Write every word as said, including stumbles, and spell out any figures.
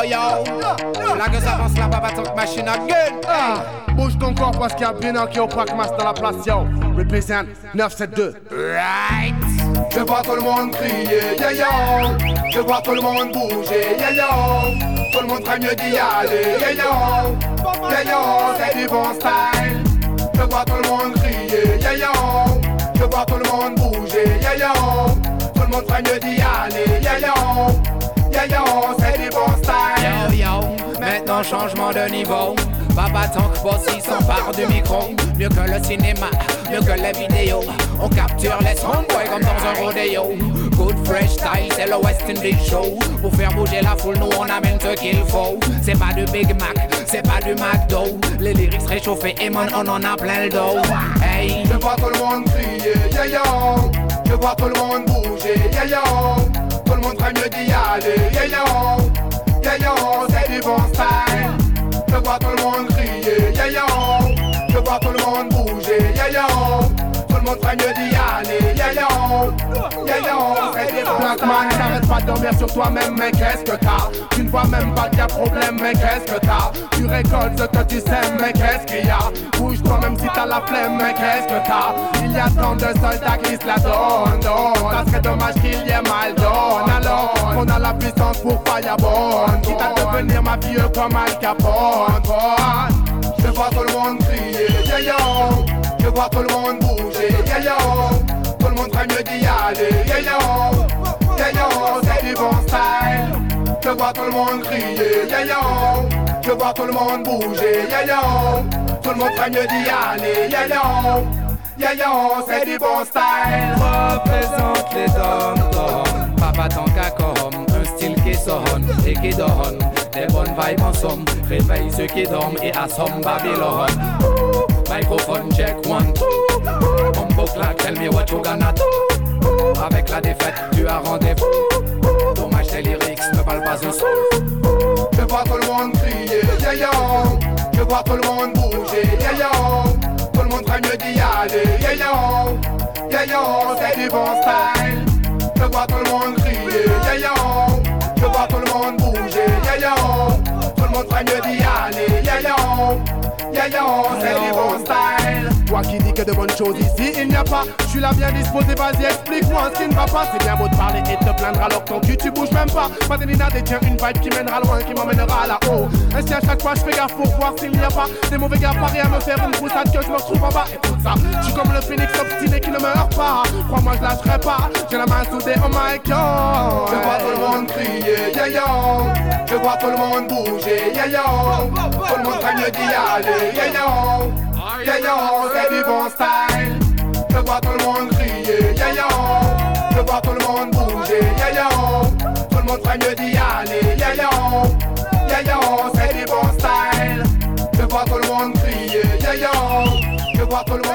yo yo. Là que ça avance là, papa tant que machine à gueule. Ah, bouge ton corps parce qu'il y a bien qui au Pac Mas dans la place, yo. Represent neuf sept deux. Right. Je vois tout le monde crier, yeah yo. Je vois tout le monde bouger, yeah yo. Tout le monde ferait mieux d'y aller, yeah yo. Yeah yo, c'est du bon style. Je vois tout le monde crier, yeah yo. Je vois tout le monde bouger, yeah yo. Tout le monde ferait mieux d'y aller, yeah yo. Yeah yo, c'est du bon style. Yo yo, maintenant changement de niveau. Papa Tank Bossy s'empare du micro. Mieux que le cinéma, mieux que les vidéos. On capture les sons, boy, comme dans un rodéo. Good fresh style, c'est le West Indies Show. Pour faire bouger la foule, nous on amène ce qu'il faut. C'est pas du Big Mac, c'est pas du McDo. Les lyrics réchauffés et mon on en a plein le dos. Hey. Je vois tout le monde crier, yeah yo. Je vois tout le monde bouger, yeah yo. Tout le monde ferait mieux d'y aller, yeah yo. Yeah yo, c'est du bon style. Je vois tout le monde crier, yeah yo. Je vois tout le monde bouger, yeah yo. Tout le monde ferait mieux d'y aller, yeah yo. Yeah yo, c'est du bon style. Blackman, t'arrêtes pas de dormir sur toi-même, mais qu'est-ce que t'as? Tu ne vois même pas qu'il y a problème, mais qu'est-ce que t'as? Tu récoltes ce que tu sèmes, mais qu'est-ce qu'il y a? Bouge-toi même si t'as la flemme, mais qu'est-ce que t'as? Il y a tant de soldats qui se la donnent, donnent. Ça serait dommage qu'il y ait mal donne. Alors, on a la puissance pour Firebone. Quitte à devenir mafieux comme Al Capone. Je vois tout le monde crier, yeah yo. Je vois tout le monde bouger, yeah yo. Tout le monde ferait mieux d'y aller, yeah yo. Yeah yo, c'est du bon style. Je vois tout le monde crier, yeah yo. Je vois tout le monde bouger, yeah yo. Tout le monde ferait mieux d'y aller, yeah yo. Yeah yo, c'est du bon style. Représente les dom-toms. Papa Tank à com, un style qui sonne et qui donne des bonnes vibes en somme. Réveille ceux qui dorment et assomme Babylone. Microphone check one two. Combo clap, tell me what you gonna do. Avec la défaite, tu as rendez-vous. Dommage tes lyrics ne valent pas un son. Je vois tout le monde crier, yeah yo. Je vois tout le monde bouger, yeah yo. Tout le monde ferait mieux d'y aller, yeah yo. Yeah yo, c'est du bon style. Je vois tout le monde crier, yeah yo. Je vois tout le monde bouger, yeah yo. Tout le monde ferait mieux d'y aller, yeah yo. Yeah yo, c'est du bon style. Toi qui dis que de bonnes choses ici il n'y a pas. Je suis là bien disposé, vas-y explique-moi ce qui ne va pas. C'est bien beau de parler et de te plaindre alors que ton cul tu bouges même pas. Madelina détient une vibe qui mènera loin, qui m'emmènera là-haut. Ainsi à chaque fois je fais gaffe pour voir s'il n'y a pas des mauvais gars paris à me faire une poussade que je me retrouve en bas. Et tout ça, je suis comme le phénix obstiné qui ne meurt pas. Crois-moi je lâcherai pas, j'ai la main soudée au mic yo. Je vois tout le monde crier, yeah yo. Je vois tout le monde bouger, yeah yo. Tout le monde ferait mieux d'y aller, yeah yo. Yeah yo, c'est du bon style. Je vois tout le monde crier, yeah yo. Je vois tout le monde bouger, yeah yo. Tout le monde ferait mieux d'y aller, yeah yo. Yeah yo, c'est du bon style. Je vois tout le monde crier, yeah yo. Je vois tout le